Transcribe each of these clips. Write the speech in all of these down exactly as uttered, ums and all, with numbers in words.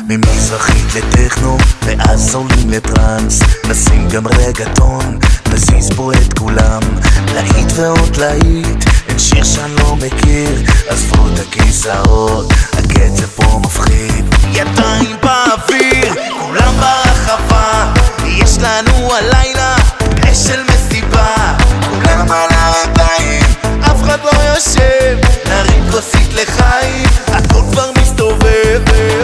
ממזרחית לטכנו, ואז עולים לטרנס. נשים גם רגטון, נזיז פה את כולם. להיט ועוד להיט, אין שיר שאני לא מכיר. עזבו את הכיסאות, הקצב פה מפחיד. ידיים באוויר, כולם ברחבה. יש לנו הלילה אש של מסיבה. כולם על הרגליים, אף אחד לא יושב. נרים כוסית לחיים, הכל כבר מסתובב.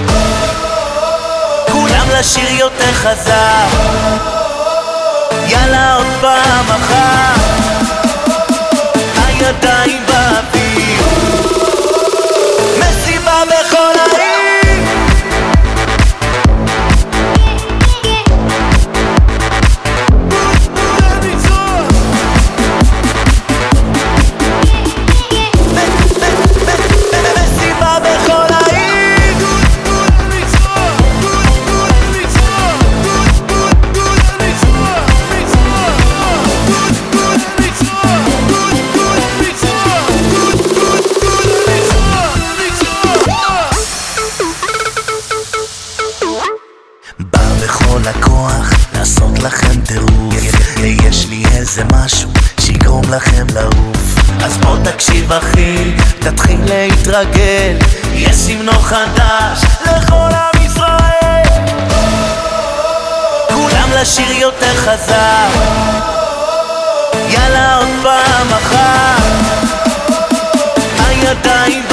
כולם לשיר יותר חזק, יאללה עוד פעם אחת. הידיים באוויר, מסיבה בכל העיר. בכל הכוח לעשות לכם טירוף. יש לי איזה משהו שיגרום לכם לעוף. אז בוא תקשיב אחי, תתחיל להתרגל. יש סמנו חדש לכל עם ישראל. כולם לשיר יותר חזק, יאללה עוד פעם אחת. הידיים